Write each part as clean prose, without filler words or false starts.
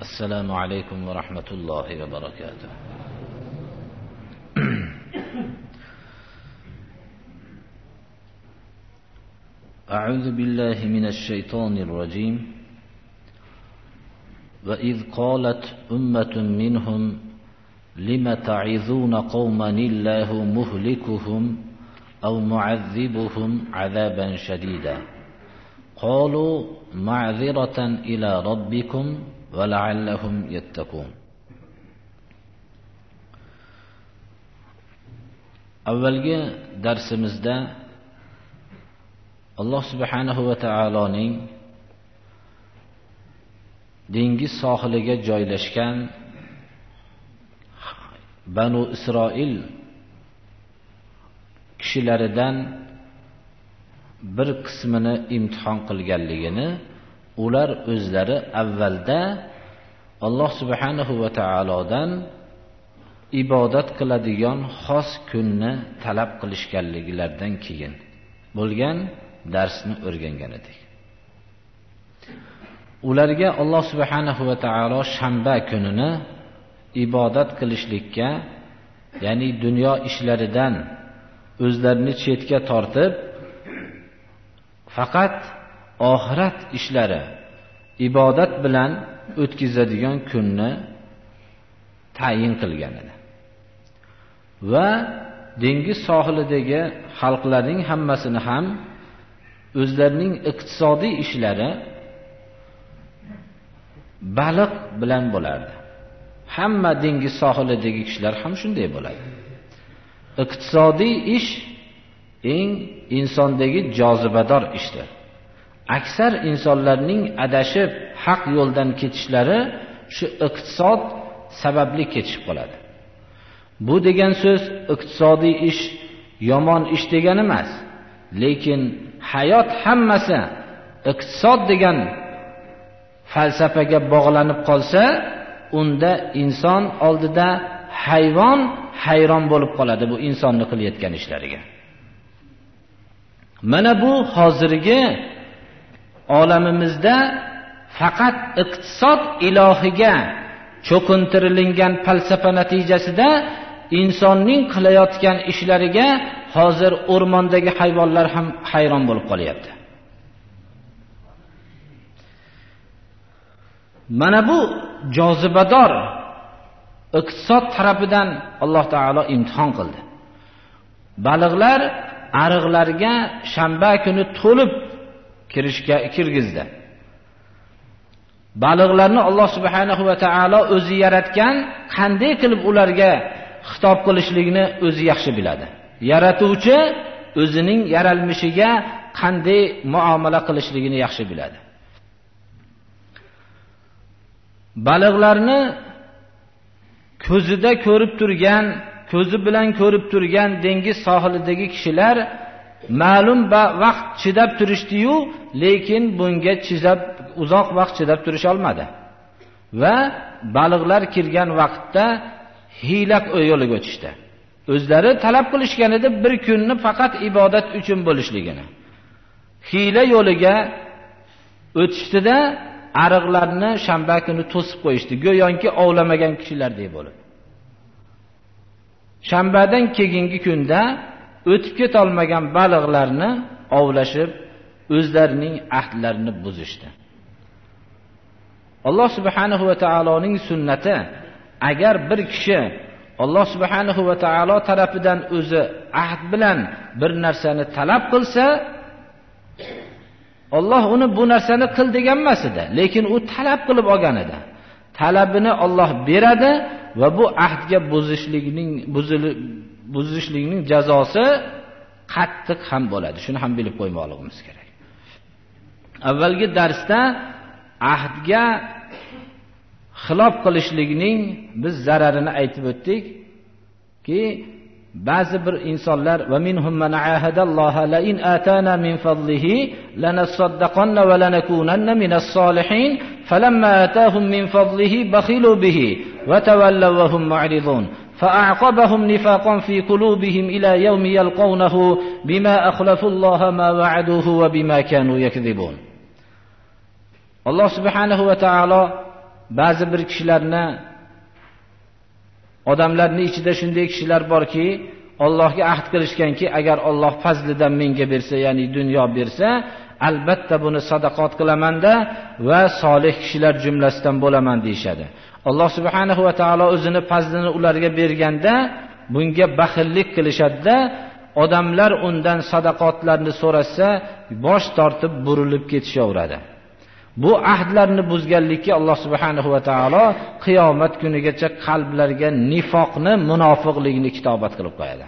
السلام عليكم ورحمة الله وبركاته. أعوذ بالله من الشيطان الرجيم. وإذ قالت أمة منهم لم تعظون قوما الله مهلكهم أو معذبهم عذابا شديدا قالوا معذرة إلى ربكم ولعلهم يتقون. Avvalgi darsimizda Alloh subhanahu va taoloning dengiz sohiliga joylashgan Banu Isroil kishilaridan bir qismini imtihon qilganligini, ular o'zlari avvalda Alloh subhanahu va taolodan ibodat qiladigan xos kunni talab qilishganliklaridan keyin bo'lgan darsni o'rgangan edik. Ularga Alloh subhanahu va taolo shanba kunini ibodat qilishlikka, ya'ni dunyo ishlaridan o'zlarini chetga tortib, faqat oxirat ishlari, ibodat bilan o'tkazadigan kunni tayin qilgan edi. Va dengiz sohilidagi xalqlarning hammasini ham o'zlarining iqtisodiy ishlari baliq bilan bo'lardi. Hamma dengiz sohilidagi kishilar ham shunday bo'ladi. Iqtisodiy ish eng insondagi jozibador ishdir. Aksar insonlarning adashib haq yo'ldan ketishlari shu iqtisod sababli ketishib qoladi. Bu degan so'z iqtisodiy ish yomon ish degani emas, lekin hayot hammasi iqtisod degan falsafaga bog'lanib qolsa, unda inson oldida hayron bo'lib qoladi bu insonni qilayotgan ishlariga. Mana bu hozirgi olamimizda faqat iqtisod ilohiga cho'qintirilgan falsafa natijasida insonning qilayotgan ishlariga hozir o'rmondagi hayvonlar ham hayron bo'lib qolyapti. Mana bu jozibador iqtisod tarafidan Alloh taolo imtihon qildi. Baliqlar ariqlarga shanba kuni to'lib kirgizdi. Baliqlarni Alloh subhanahu va taolo o'zi yaratgan, qanday qilib ularga xitob qilishligini o'zi yaxshi biladi. Yaratuvchi o'zining yaralmishiga qanday muomala qilishligini yaxshi biladi. Baliqlarni ko'zida ko'rib turgan, ko'zi bilan ko'rib turgan dengiz sohilidagi kishilar ma'lum vaqt chidab turishdi-yu, lekin bunga uzoq vaqt chidab turish olmadi. Va baliqlar kirgan vaqtda hiyla yo'liga o'tishdi. O'zlari talab qilishgan edi bir kunni faqat ibodat uchun bo'lishligini. Hiyla yo'liga o'tishdida ariqlarni shanba kuni to'sib qo'yishdi, go'yoki ovlamagan kishilardek bo'lib. Shanbadan keyingi kunda o'tib keta olmagan baliqlarni ovlashib, o'zlarining ahdlarini buzishdi. Alloh subhanahu va taoloning sunnati, agar bir kishi Alloh subhanahu va taolo tarafidan o'zi ahd bilan bir narsani talab qilsa, Alloh uni bu narsani qil degan emas edi, lekin u talab qilib olgan edi. Talabini Alloh beradi va bu ahdga buzishlikning jazosi qattiq ham bo'ladi. Shuni ham bilib qo'ymoqligimiz kerak. Avvalgi darsda ahdga xilof qilishlikning biz zararini aytib o'tdik-ki, ba'zi bir insonlar va minhum man ahadalloha la in atana min fadlihi lanasaddaqanna va lanakunanna minas solihin falamma atahum min fadlihi bakhilu bihi wa tawallaw wa hum mu'ridun فأعقبهم نفاقا في قلوبهم إلى يوم يلقونه بما أخلفوا الله ما وعدوه وبما كانوا يكذبون. Alloh subhanahu va taolo ba'zi bir kishilarni odamlarning ichida shunday kishilar borki, Allohga ahd qilishganki, agar Alloh fazlidan menga bersa, ya'ni dunyo bersa, albatta buni sadaqat qilaman-da va solih kishilar jumlasidan bo'laman deyshadi. Alloh subhanahu va taolo o'zini fazlini ularga berganda bunga baxillik qilishadi-da, odamlar undan sadaqatlarni so'rasa, bosh tortib burilib ketishaveradi. Bu ahdlarni buzganlikka Alloh subhanahu va taolo qiyomat kunigacha qalblarga nifoqni, munofiqlikni kitobat qilib qo'yadi.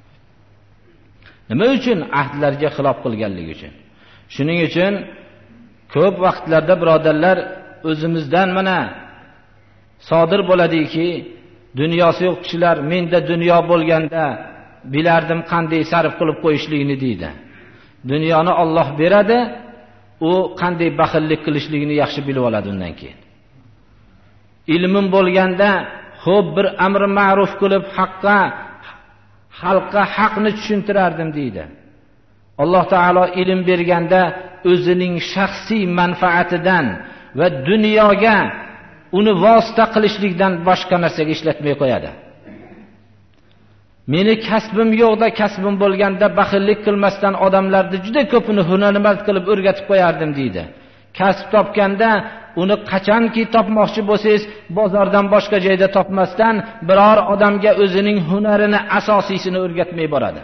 Nima uchun? Ahdlarga xilof qilganligi uchun. Shuning uchun ko'p vaqtlarda birodarlar o'zimizdan mana sodir bo'ladiki, dunyosi yo'q kishilar menda dunyo bo'lganda bilardim qanday sarf qilib qo'yishligini deydi. Dunyoni Alloh beradi, u qanday baxillik qilishligini yaxshi bilib oladi undan keyin. Ilmim bo'lganda xo'p bir amri ma'ruf qilib xalqqa haqni tushuntirardim deydi. Alloh taolo ilm berganda o'zining shaxsiy manfaatidan va dunyoga uni vosita qilishlikdan boshqa narsaga ishlatmay qo'yadi. Meni kasbim yo'qda, kasbim bo'lganda baxillik qilmasdan odamlarni juda ko'pini hunarmand qilib o'rgatib qo'yardim deydi. Kasb topganda uni qachonki topmoqchi bo'lsangiz, bozordan boshqa joyda topmasdan biror odamga o'zining hunarini asosiysini o'rgatmay boradi.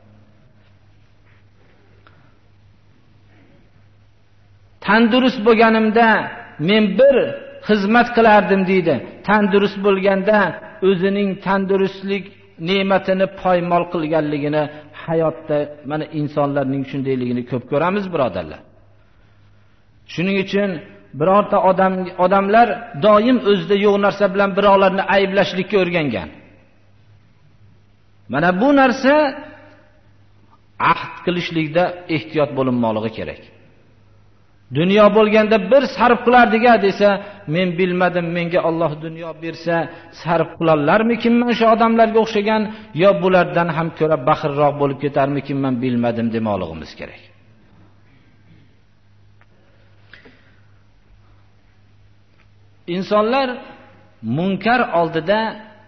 Tandurust bo'lganimda men bir xizmat qilardim deydi. Tandurust bo'lganda o'zining tandurustlik ne'matini poymol qilganligini hayotda mana insonlarning shundayligini ko'p ko'ramiz birodarlar. Shuning uchun birorta odamlar doim o'zida yo'q narsa bilan birovlarni ayblashlikka o'rgangan. Mana bu narsa ahd qilishlikda ehtiyot bo'linmoqligi kerak. Dunyo bo'lganda bir sarf qilardiga desa, men bilmadim, menga Alloh dunyo bersa sarf qilarlarmikinman shu odamlarga o'xshagan, yo bulardan ham ko'ra baxilroq bo'lib ketarmikinman bilmadim demoqligimiz kerak. Insonlar munkar oldida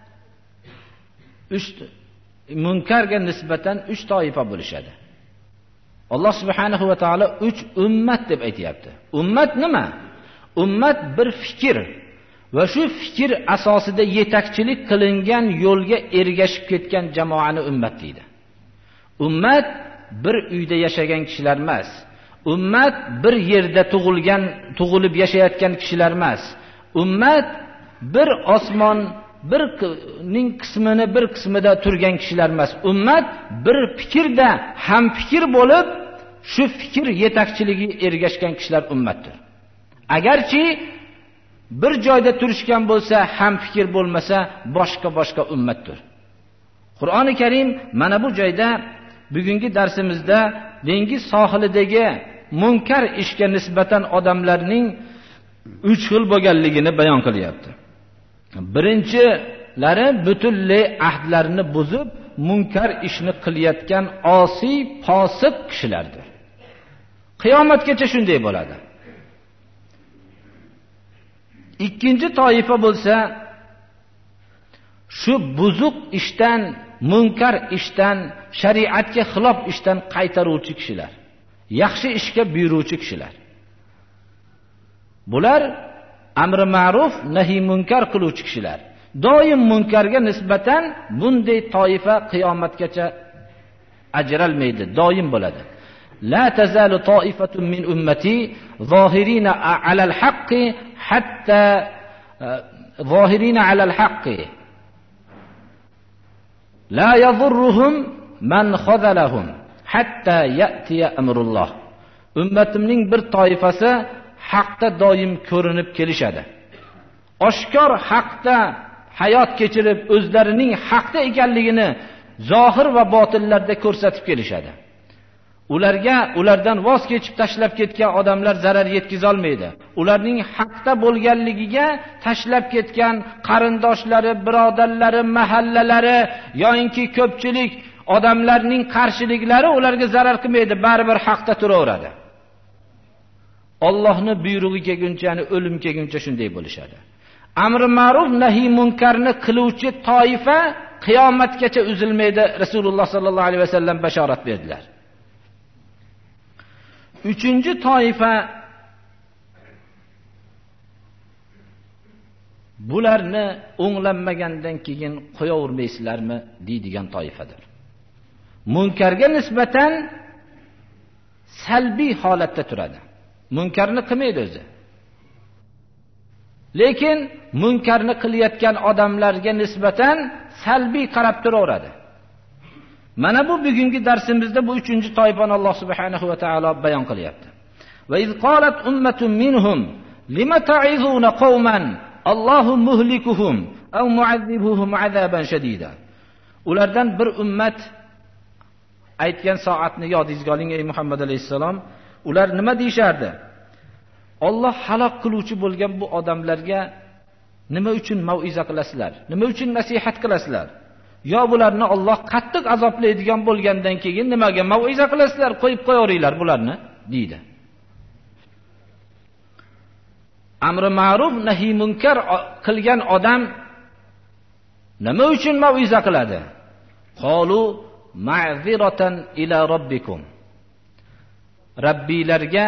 munkarga nisbatan 3 toifa bo'lishadi. Alloh subhanahu va taolo 3 ummat deb aytayapti. Ummat nima? Ummat bir fikr va shu fikr asosida yetakchilik qilingan yo'lga ergashib ketgan jamoani ummat deydi. Ummat bir uyda yashagan kishilar emas. Ummat bir yerda tug'ilib yashayotgan kishilar emas. Ummat bir osmon birning qismini bir qismida turgan kishilar emas. Ummat bir fikrda ham fikr bo'lib, shu fikr yetakchiligi ergashgan kishilar ummatdir. Agarchi bir joyda turishgan bo'lsa, ham fikr bo'lmasa, boshqa ummatdir. Qur'oni Karim mana bu joyda bugungi darsimizda dengiz sohilidagi munkar ishga nisbatan odamlarning 3 xil bo'lganligini bayon qilyapti. Birinchilari butunlay ahdlarini buzib, munkar ishni qilayotgan osiy, fosiq kishilardir. Qiyomatgacha shunday bo'ladi. Ikkinchi toifa bo'lsa, shu buzuq ishdan, munkar ishdan, shariatga xilof ishdan qaytaruvchi kishilar, yaxshi ishga buyuruvchi kishilar. Bular amri ma'ruf, nahi munkar qiluvchi kishilar. Doim munkarga nisbatan bunday toifa qiyomatgacha ajralmaydi, doim bo'ladi. La tazalu toifatun min ummati zohirina alal haqqi hatta zohirina alal haqqi la yadurruhum man khazalahum hatta ya'tiya amrulloh. Ummatimning bir toifasi haqda doim ko'rinib kelishadi. Oshkor haqda hayot kechirib, o'zlarining haqda ekanligini zohir va botinlarda ko'rsatib kelishadi. Ulardan voz kechib tashlab ketgan odamlar zarar yetkiza olmaydi. Ularning haqda bo'lganligiga tashlab ketgan qarindoshlari, birodarlari, mahallalari yoinki ko'pchilik odamlarning qarshiliklari ularga zarar qilmaydi, baribir haqda turaveradi. Allohning buyrug'i kelguncha, ya'ni o'lim kelguncha shunday bo'lishadi. Amri ma'ruf nahiy munkarni qiluvchi toifa qiyomatgacha uzilmaydi. Rasululloh sallallohu alayhi vasallam bashorat berdilar. Uchinchi toifa bularni o'nglanmagandan keyin qo'yavermaysizlarmi deydigan toifadir. Munkarga nisbatan salbiy holatda turadi. Munkarni qilmaydi o'zi. Lekin munkarni qilayotgan odamlarga nisbatan salbiy qarab turaveradi. Mana bu bugungi darsimizda bu uchinchi toifani Alloh subhanahu va taolo bayon qilyapti. Va iz qalat ummatun minhum lima ta'izuna qauman Allohu muhlikuhum aw mu'azzibuhum azaban shadida. Ulardan bir ummat aytgan soatni yodingizga oling ey Muhammad alayhisalom. Ular nima deyishardi? Alloh halok qiluvchi bo'lgan bu odamlarga nima uchun mau'iza qilasizlar? Nima uchun nasihat qilasizlar? Yo bularni Alloh qattiq azoblaydigan bo'lgandan keyin nimaga mau'iza qilasizlar? Qo'yib qo'yaveringlar bularni, deydi. Amri ma'ruf nahiy munkar qilgan odam nima uchun mau'iza qiladi? Qalu ma'ziratan ila robbikum. Robbilarga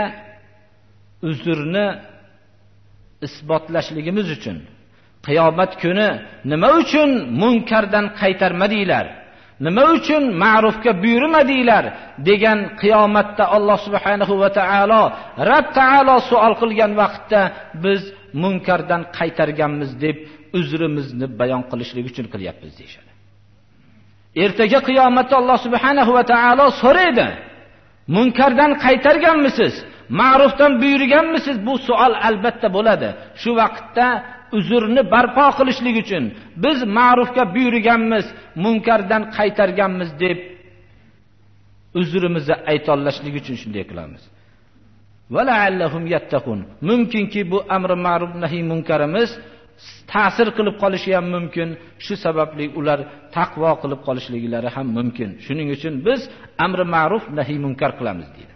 uzrni isbotlashligimiz uchun qiyomat kuni nima uchun munkardan qaytarmadinglar? Nima uchun ma'rufga buyurmadinglar degan qiyomatda Alloh subhanahu va taolo Rabb taolo savol qilgan vaqtda biz munkardan qaytarganmiz deb uzrimizni bayon qilishlik uchun qilyapmiz deyshadi. Ertaga qiyomatda Alloh subhanahu va taolo so'raydi. Munkardan qaytarganmisiz? Ma'rufdan buyurganmisiz? Bu savol albatta bo'ladi. Shu vaqtda uzrni barpo qilishlik uchun biz ma'rufga buyurganmiz, munkardan qaytarganmiz deb uzrimizni aytolashlik uchun shunday qilamiz. Vala'allahum yattaqun. Mumkinki bu amri ma'ruf nahiy munkarimiz ta'sir qilib qolishi ham mumkin. Shu sababli ular taqvo qilib qolishliklari ham mumkin. Shuning uchun biz amri ma'ruf nahiy munkar qilamiz deydi.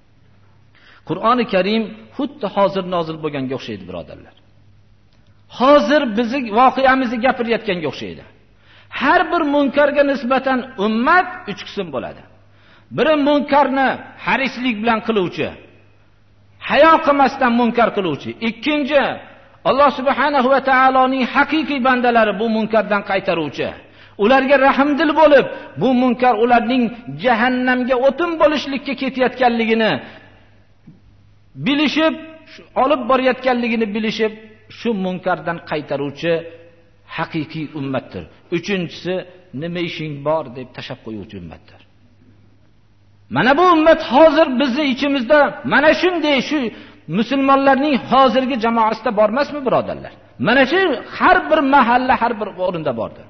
Qur'oni Karim xuddi hozir nozil bo'lganga o'xshaydi, birodarlar. Hozir bizning voqeamizni gapirayotganga o'xshaydi. Har bir munkarga nisbatan ummat 3 qism bo'ladi. Biri munkarni harislik bilan qiluvchi, hayo qilmasdan munkar qiluvchi. Ikkinchi, Alloh subhanahu va taoloning haqiqiy bandalari bu munkardan qaytaruvchi. Ularga rahmdil bo'lib, bu munkar ularning jahannamga o'tin bo'lishlikka ketayotganligini bilishib, olib borayotganligini bilishib, shu munkardan qaytaruvchi haqiqiy ummatdir. Uchinchisi, nima ishing bor deb tashab qo'yuvchi ummatdir. Mana bu ummat hozir bizning ichimizda mana shunday shu musulmonlarning hozirgi jamoasida bormasmi, birodarlar? Mana shu har bir mahalla, har bir o'rinda bordir.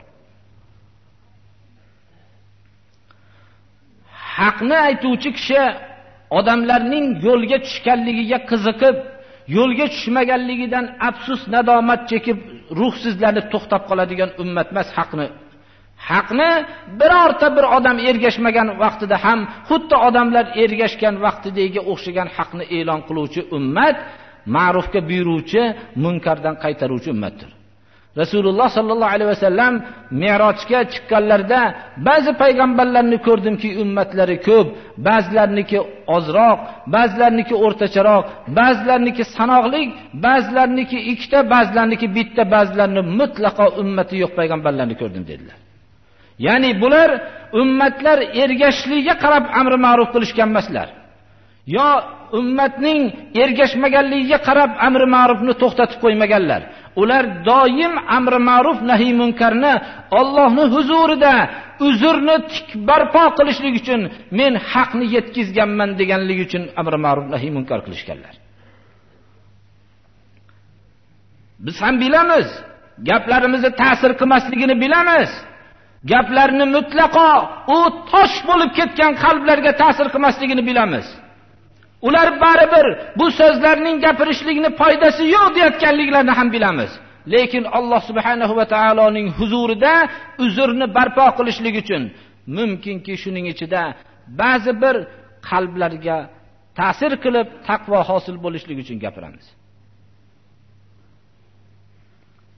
Haqni aytuvchi kishi odamlarning yo'lga tushganligiga qiziqib, yo'lga tushmaganligidan afsus, nadomat chekib, ruhsizlanib to'xtab qoladigan ummat emas. Haqni birorta bir odam ergashmagan vaqtida ham xuddi odamlar ergashgan vaqtidagi o'xshagan haqni e'lon qiluvchi ummat, ma'rufga buyuruvchi, munkardan qaytaruvchi ummatdir. Rasululloh sallallohu alayhi vasallam Mi'rojga chiqqanlarida ba'zi payg'ambarlarni ko'rdimki, ummatlari ko'p, ba'zilarniki ozroq, ba'zilarniki o'rtacharoq, ba'zilarniki sanoqli, ba'zilarniki ikkita, ba'zilarniki bitta, ba'zilarni mutlaqo ummati yo'q payg'ambarlarni ko'rdim dedilar. Ya'ni bular ummatlar ergashligiga qarab amri ma'ruf qilishgan emaslar. Yo ummatning ergashmaganligiga qarab amri ma'rufni to'xtatib qo'ymaganlar. Ular doim amri ma'ruf nahiy munkarni Allohning huzurida uzrni tik barpo qilishlik uchun, men haqni yetkazganman deganligi uchun amri ma'ruf nahiy munkar qilishganlar. Biz ham bilamiz, gaplarimizga ta'sir qilmasligini bilamiz. Gaplarni mutlaqo u tosh bo'lib ketgan qalblarga ta'sir qilmasligini bilamiz. Ular baribir bu so'zlarning gapirishlikni foydasi yo'q deyotganliklarini ham bilamiz. Lekin Alloh subhanahu va taoloning huzurida uzrni barpo qilishlik uchun mumkinki shuning ichida ba'zi bir qalblarga ta'sir qilib taqvo hosil bo'lishlik uchun gapiramiz.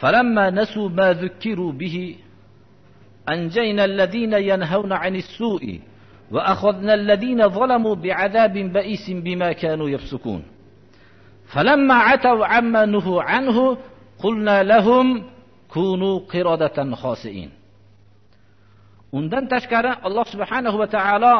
فلما نسوا ما ذكروا به أنجينا الذين ينهون عن السوء وأخذنا الذين ظلموا بعذاب بئيس بما كانوا يفسقون فلما عتوا عما نهوا عنه قلنا لهم كونوا قردة خاسئين. Undan tashqari Alloh subhanahu va taolo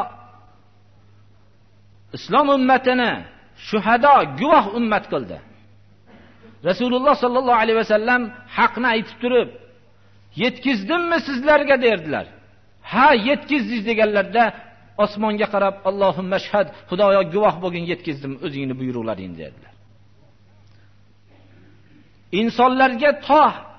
islom ummatini shuhado guvoh ummat qildi. Rasululloh sallallohu alayhi vasallam haqni aytib turib, "Yetkizdimmi sizlarga?" derdilar. "Ha, yetkizdingiz" deganlarda osmonga qarab, "Allohumma shahad, Xudoyo guvoh bo'lgin, yetkizdim o'zingni buyruqlaring" dedilar. Insonlarga to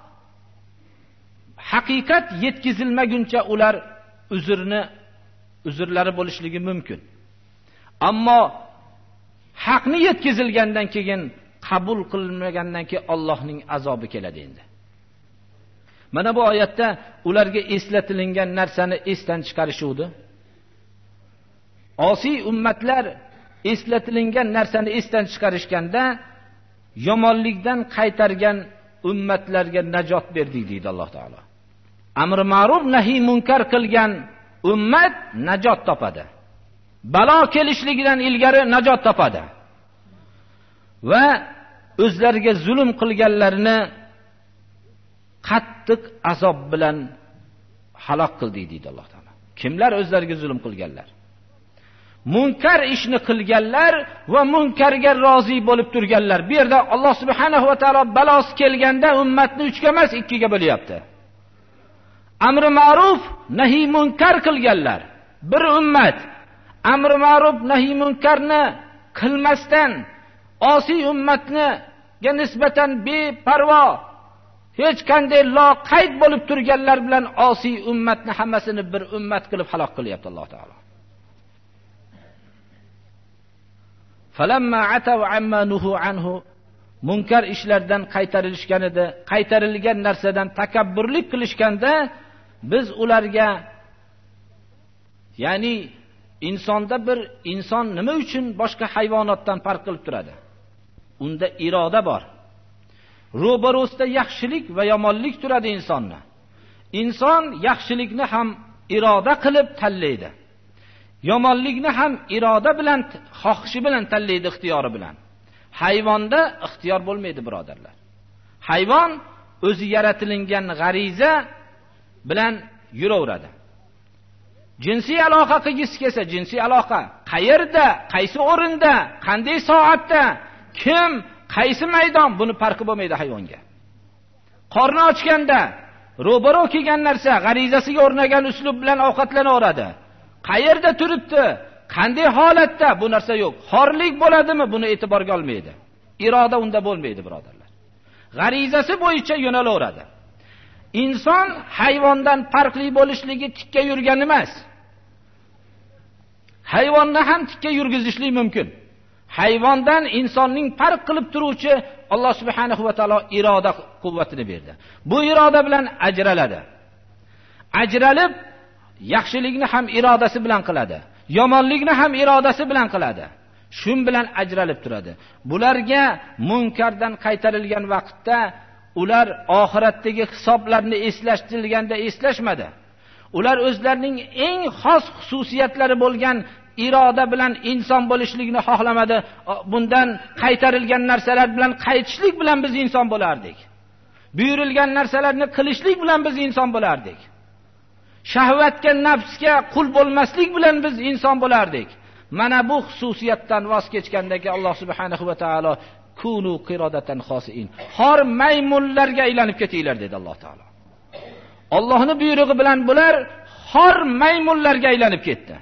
haqiqat yetkazilmaguncha ular uzrlari bo'lishligi mumkin. Ammo haqni yetkazilgandan keyin, qabul qilinmagandan keyin Allohning azobi keladi endi. Mana bu oyatda ularga eslatilingan narsani esdan chiqarishuvdi. Osiy ummatlar eslatilingan narsani esdan chiqarishganda yomonlikdan qaytargan ummatlarga najot berdik deydi Alloh taolo. Amr ma'ruf nahiy munkar qilgan ummat najot topadi. Balo kelishligidan ilgari najot topadi. Va o'zlariga zulm qilganlarni qattiq azob bilan halok qildik deydi Alloh taolo. Kimlar o'zlariga zulm qilganlar? Munkar ishni qilganlar va munkarga rozi bo'lib turganlar. Bu yerda Alloh subhanahu va taolo balosi kelganda ummatni 3 ga emas 2 ga bo'lyapti. Amr ma'ruf, nahiy munkar qilganlar bir ummat. Amr ma'ruf, nahiy munkarni qilmasdan osiy ummatga nisbatan beparvo, hech qanday loqayd bo'lib turganlar bilan osiy ummatni hammasini bir ummat qilib halok qilyapti Alloh taolo. Falamma atav amma nuhu anhu, munkar ishlardan qaytarilishganida, qaytarilgan narsadan takabburlik qilishganda biz ularga, ya'ni insonda bir inson nima uchun boshqa hayvonotdan farq qilib turadi? Unda iroda bor. Ro'barosida yaxshilik va yomonlik turadi insonni. Inson yaxshilikni ham iroda qilib tanlaydi. Yomonlikni ham iroda bilan, xohishi bilan tanlaydi, ixtiyori bilan. Hayvonda ixtiyor bo'lmaydi, birodarlar. Hayvon o'zi yaratilingan g'ariza bilan yuraveradi. Jinsiy aloqa qilgisi kelsa, jinsiy aloqa qayerda, qaysi o'rinda, qanday soatda, kim, qaysi maydon, buni farqi bo'lmaydi hayvonga. Qorni ochganda ro'baro kelgan narsa g'arizasiga o'rnagan uslub bilan ovqatlanaveradi. Qayerda turibdi, qanday holatda, bu narsa yo'q. Xorlik bo'ladimi, buni e'tiborga olmaydi. Iroda unda bo'lmaydi, birodarlar. G'arizasi bo'yicha yo'nalaveradi. Inson hayvondan farqli bo'lishligi tikka yurgan emas. Hayvonni ham tikka yurgizishlik mumkin. Hayvondan insonning farq qilib turuvchi Alloh subhanahu va taolo iroda quvvatini berdi. Bu iroda bilan ajraladi. Ajralib yaxshilikni ham irodasi bilan qiladi. Yomonlikni ham irodasi bilan qiladi. Shun bilan ajralib turadi. Bularga munkardan qaytarilgan vaqtda ular oxiratdagi hisoblarni eslashtirilganda eslashmadi. Ular o'zlarining eng xos xususiyatlari bo'lgan iroda bilan inson bo'lishlikni xohlamadi. Bundan qaytarilgan narsalar bilan qaytishlik bilan biz inson bo'lardik. Buyurilgan narsalarni qilishlik bilan biz inson bo'lardik. Shahvatga, nafsga qul bo'lmaslik bilan biz inson bo'lardik. Mana bu xususiyatdan voz kechgandagi Alloh subhanahu va taolo kunu qirodatan xosiin, xor maymunlarga aylanib ketinglar dedi Alloh taolo. Allohning buyrug'i bilan bular xor maymunlarga aylanib ketdi.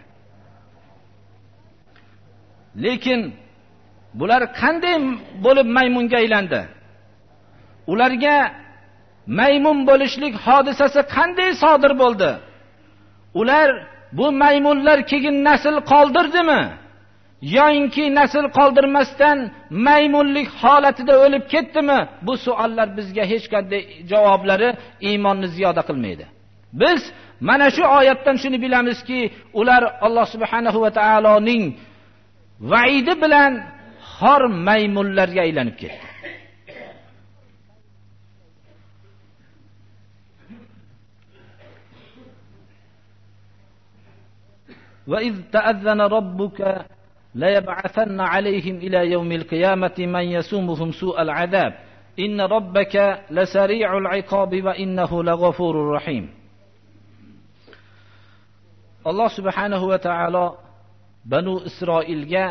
Lekin bular qanday bo'lib maymunga aylandi? Ularga maymun bo'lishlik hodisasi qanday sodir bo'ldi? Ular bu maymunlar keyin nasl qoldirdimi? Yo'inki nasl qoldirmasdan maymunlik holatida o'lib ketdimi? Bu savollar bizga hech qanday javoblari iymonni ziyoda qilmaydi. Biz mana shu oyatdan shuni bilamizki, ular Alloh subhanahu va taoloning vaidi bilan xor maymunlarga aylanib ketdi. وإذ تأذن ربك ليبعثن عليهم إلى يوم القيامة من يسومهم سوء العذاب إن ربك لسريع العقاب وإنه لغفور رحيم. Allah subhanahu va taolo Banu Isroilga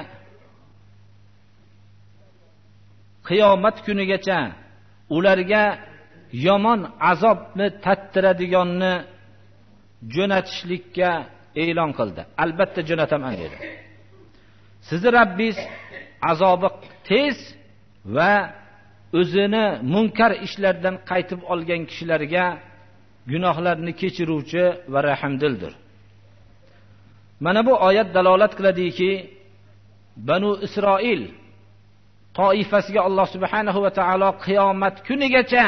qiyomat kunigacha ularga yomon azobni tattiradiganni jo'natishlikka e'lon qildi. Albatta jo'nataman dedi. Sizni Rabbingiz azobi tez va o'zini munkar ishlardan qaytib olgan kishilarga gunohlarini kechiruvchi va rahmdildir. Mana bu oyat dalolat qiladiki, Banu Isroil toifasiga Alloh subhanahu va taolo qiyomat kunigacha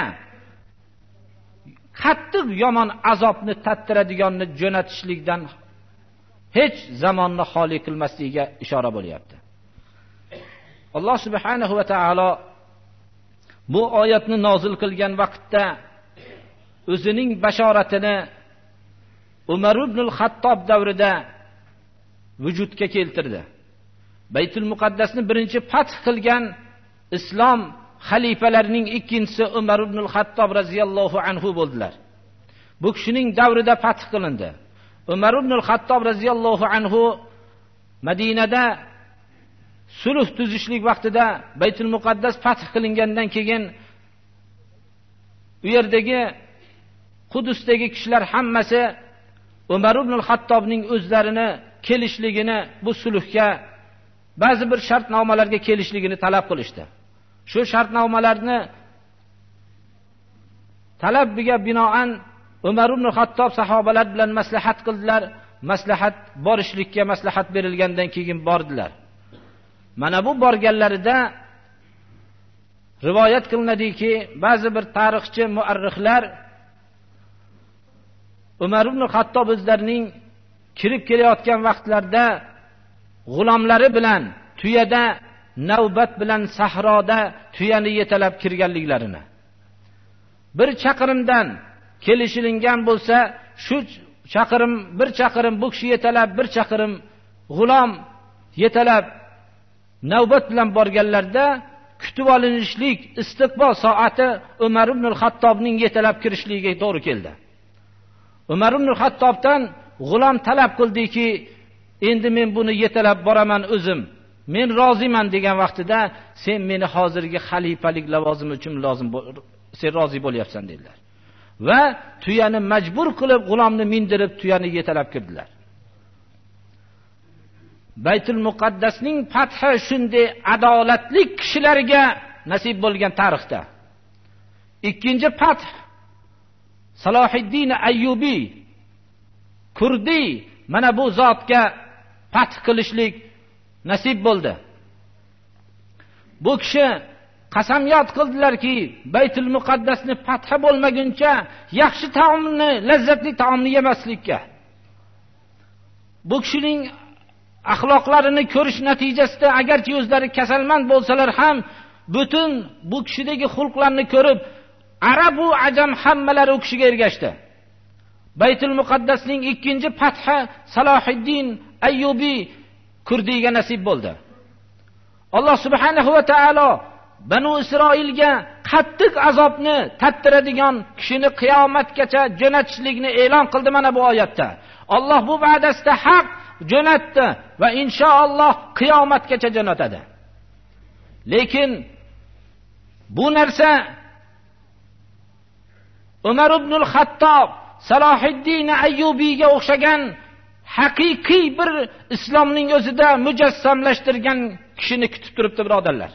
qattiq yomon azobni tattiradiganni jo'natishlikdan hech zamonni xoli qilmasligiga ishora bo'lyapti. Alloh subhanahu va taolo bu oyatni nozil qilgan vaqtda o'zining bashoratini Umar ibn al-Xattob davrida vujudga keltirdi. Baytul Muqaddasni birinchi fath qilgan islom xalifalarining ikkinchisi Umar ibn al-Xattob radhiyallohu anhu bo'ldilar. Bu kishining davrida fath qilindi. Umar ibn al-Xattob radhiyallohu anhu Madinada sulh tuzishlik vaqtida Baytul Muqaddas fath qilingandan keyin u yerdagi Qudusdagi kishilar hammasi Umar ibn al-Xattobning o'zlarini kelishligini, bu sulhga ba'zi bir shartnomalarga kelishligini talab qilishdi. Shu shartnomalarni talabiga binoan Umar ibn al-Xattob sahobalar bilan maslahat qildilar. Maslahat borishlikka maslahat berilgandan keyin bordilar. Mana bu borganlarida rivoyat qilinadiki, ba'zi bir tarixchi muarrixlar Umar ibn al-Xattob o'zlarining kirib kelayotgan vaqtlarda g'ulomlari bilan tuyada navbat bilan sahroda tuyani yetalab kirganliklarini, bir chaqirimdan kelishilingan bo'lsa, shu chaqirim bir chaqirim bu kishi yetalab, bir chaqirim g'ulom yetalab navbat bilan borganlarda kutib olinishlik istiqbol soati Umar ibn al-Xattobning yetalab kirishligiga to'g'ri keldi. Umar ibn al-Xattobdan g'ulom talab qildiki, endi men buni yetalab boraman o'zim, men roziman degan vaqtida, sen meni hozirgi xalifalik lavozimi uchun sen rozi bo'lyapsan dedilar. Va tuyani majbur qilib g'ulomni mindirib tuyani yetalab kirdilar. Baytul Muqaddasning fathi shunday adolatli kishilarga nasib bo'lgan tarixda. Ikkinchi fath Salohiddin Ayyubiy Kurdi mana bu zotga fath qilishlik nasib bo'ldi. Bu kishi qasamyod qildilarki, Baytul Muqaddasni fathi bo'lmaguncha yaxshi taomni, lazzatli taomni yemaslikka. Bu kishining axloqlarini ko'rish natijasida agarchi o'zlari kasalmand bo'lsalar ham butun bu kishidagi xulqlarni ko'rib arab va ajam hammalari u kishiga ergashdi. Baytul Muqaddasning ikkinchi fathi Salohiddin Ayyubiy Kurdiga nasib bo'ldi. Alloh subhanahu va taolo Banu Isroilga qattiq azobni tattiradigan kishini qiyomatgacha jo'natishlikni e'lon qildi mana bu oyatda. Alloh bu va'dasida haq jo'natdi va inshaalloh qiyomatgacha jo'natadi. Lekin bu narsa Umar ibn al-Xattob, Salohiddin Ayyubiyga o'xshagan haqiqiy bir islomning o'zida mujassamlashtirgan kishini kutib turibdi, birodarlar.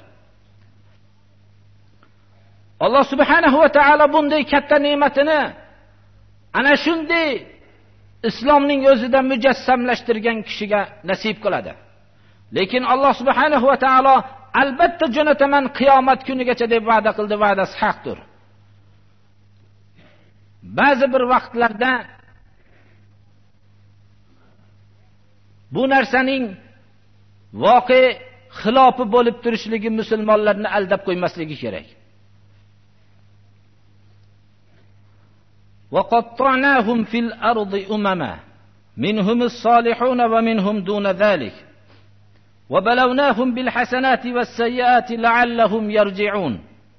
Alloh subhanahu va taolo bunday katta ne'matini ana shunday islomning o'zida mujassamlashtirgan kishiga nasib qiladi. Lekin Alloh subhanahu va taolo albatta jo'nataman qiyomat kunigacha deb va'da qildi, va'dasi haqdir. Ba'zi bir vaqtlarda bu narsaning voqe xilofi bo'lib turishligi musulmonlarni aldab qo'ymasligi kerak. وَقَطَّعْنَاهُمْ فِي الْأَرْضِ أُمَمًا minhumus solihun va minhum duna zalik. Va balawnahum bil hasanati was sayyiati la'allahum yarji'un.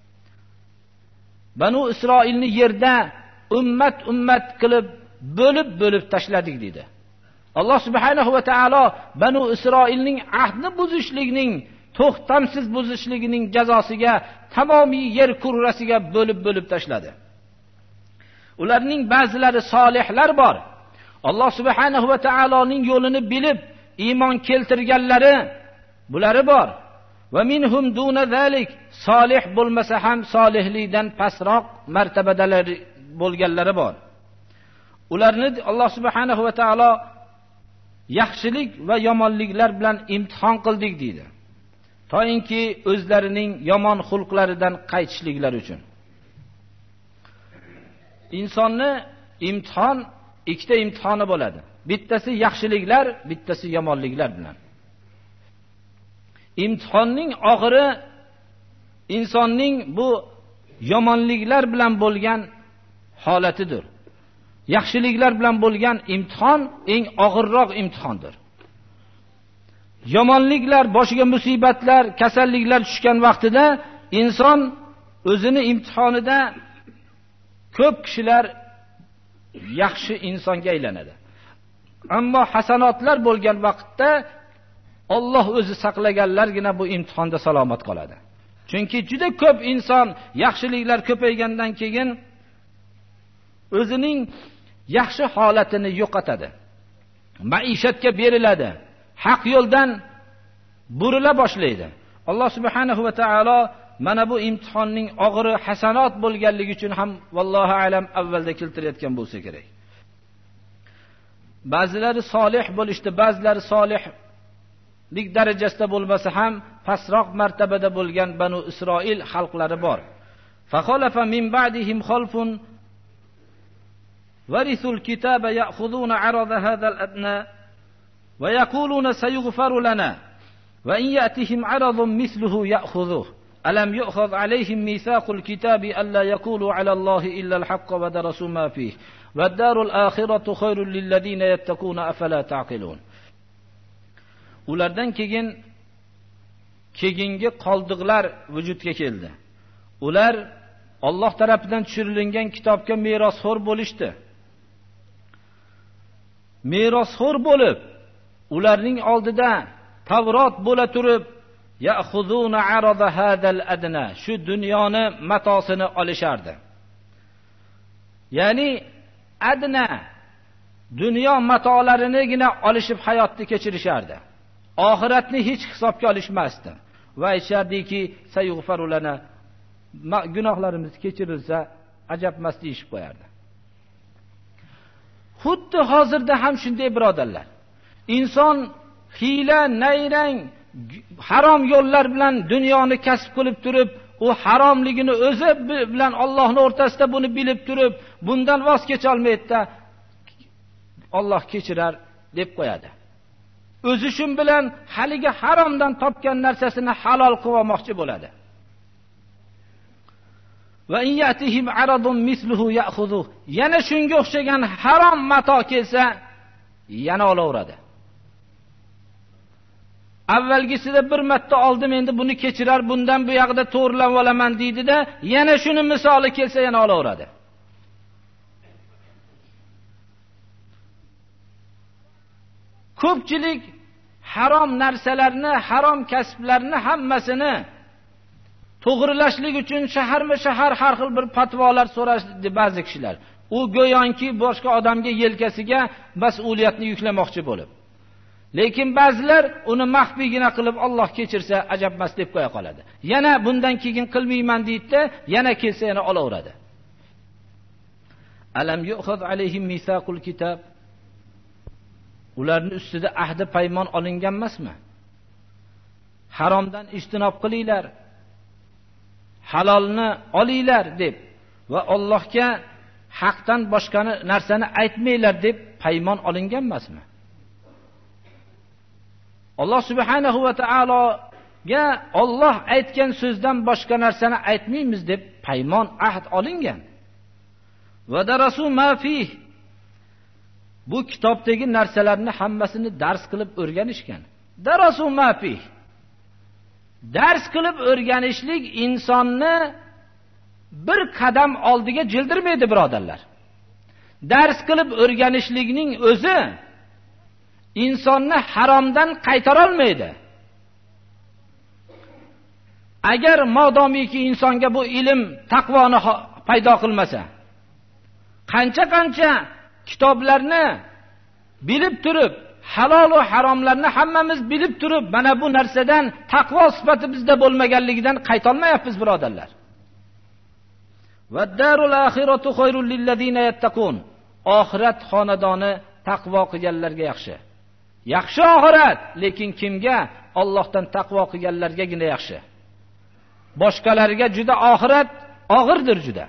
Banu Isroilni yerda ummat qilib bo'lib tashladik dedi. Alloh subhanahu va taolo Banu Isroilning ahdni buzishlikning, to'xtamsiz buzishligining jazosiga tamomiy yer kurrasiga bo'lib tashladi. Ularning ba'zilari solihlar bor. Alloh subhanahu va taoloning yo'lini bilib iymon keltirganlari bulari bor. Va minhum duna zalik, solih bo'lmasa ham solihlikdan pastroq martabadalar bo'lganlari bor. Ularni Alloh subhanahu va taolo yaxshilik va yomonliklar bilan imtihon qildik deydi. To'yinki o'zlarining yomon xulqlaridan qaytishliklari uchun. Insonni imtihon, ikkita imtihoni bo'ladi. Bittasi yaxshiliklar, bittasi yomonliklar bilan. Imtihonning og'iri insonning bu yomonliklar bilan bo'lgan holatidir. Yaxshiliklar bilan bo'lgan imtihon eng og'irroq imtihondir. Yomonliklar, boshiga musibatlar, kasalliklar tushgan vaqtida inson o'zini imtihonida ko'p kishilar yaxshi insonga aylanadi. Ammo hasanotlar bo'lgan vaqtda Alloh o'zi saqlaganlargina bu imtihonda salomat qoladi. Chunki juda ko'p inson yaxshiliklar ko'paygandan keyin o'zining yaxshi holatini yo'qotadi. Maishatga beriladi. Haq yo'ldan burila boshlaydi. Alloh subhanahu va taolo mana bu imtihonning og'iri hasanot bo'lganligi uchun ham vallohu alam avvalda keltirayotgan bo'lsa kerak. Ba'zilari solih bo'lishdi, ba'zilari solihlik darajasida bo'lmasa ham pastroq martabada bo'lgan Banu Isroil xalqlari bor. Fakhalafa min ba'dihim khalfun warithul kitaba ya'khuduna 'arada hadzal adna wa yaquluna sayughfaru lana wa in ya'tihim 'aradun mithluhu ya'khudhuhu alam yu'khadh 'alayhim mithaqul kitabi alla yaqulu 'ala Allahi illa al-haqqa wa darasu ma fihi wa ad-darul akhiratu khayrun lil ladina yattaquna afala ta'qilun. Ulardan keyingi qoldiqlar vujudga keldi. Ular Alloh tarafidan tushirilgan kitobga merosxo'r bo'lishdi. Merosxo'r bo'lib, ularning oldida Tavrot bo'la turib, ya'khuduna 'arada hadal adna, shu dunyoni matosini olishardi. Ya'ni adna dunyo matolarinigina olishib hayotni kechirishardi. Oxiratni hech hisobga olishmasdi. Va aytishardiki, sayughfaru lana, gunohlarimiz kechirilsa ajabmas deyib qo'yardi. Xuddi hozirda ham shunday birodarlar. Inson hiyla, nayrang, harom yo'llar bilan dunyoni kasb qilib turib, u haromligini o'zi bilan Allohning o'rtasida buni bilib turib, bundan voz kecha olmaydi-da, Alloh kechirar deb qo'yadi. O'zi shun bilan haligi haromdan topgan narsasini halol qilmoqchi bo'ladi. Va in yatihim aradun misluhu ya'khudhu, yana shunga o'xshagan harom mato kelsa yana olaveradi. Avvalgisida bir marta oldim, endi buni kechirar, bundan bu yoqda to'g'rilab olaman deydi-da, yana shuni misoli kelsa yana olaveradi. Ko'pchilik harom narsalarni, harom kasblarni hammasini to'g'rilashlik uchun shahar har xil bir fatvolar so'rashdi ba'zi kishilar. U go'yoki boshqa odamga yelkasiga mas'uliyatni yuklamoqchi bo'lib. Lekin ba'zilar uni maxfiygina qilib Alloh kechirsa ajabmas deb qo'ya qoladi. Yana bundan keyin qilmayman deydi-da, yana kelsa yana olaveradi. Alam yu'khadh alayhim mithaqul kitab, ularning ustida ahdi paymon olingan emasmi? Haromdan ijtinob qilinglar, halolni olinglar deb va Allohga haqdan boshqa narsani aytmanglar deb paymon olingan emasmi? Alloh subhanahu va taologa Alloh aytgan so'zdan boshqa narsani aytmaymiz deb paymon, ahd olingan. Va darasu ma fih, bu kitobdagi narsalarni hammasini dars qilib o'rganishgan. Darasu mafi. Dars qilib o'rganishlik insonni bir qadam oldiga jildirmaydi, birodarlar. Dars qilib o'rganishlikning o'zi insonni haromdan qaytara olmaydi. Agar modomiki insonga bu ilm taqvoni paydo qilmasa, qancha kitoblarni bilib turib, halol va haromlarni hammamiz bilib turib, mana bu narsadan taqvo sifati bizda bo'lmaganligidan qayta olmayapmiz, birodarlar. Va darul axiratu khayrul lillazina yattaqun. Oxirat xonadoni taqvo qilganlarga yaxshi. Yaxshi oxirat, lekin kimga? Allohdan taqvo qilganlargagina yaxshi. Boshqalarga juda oxirat og'irdir juda.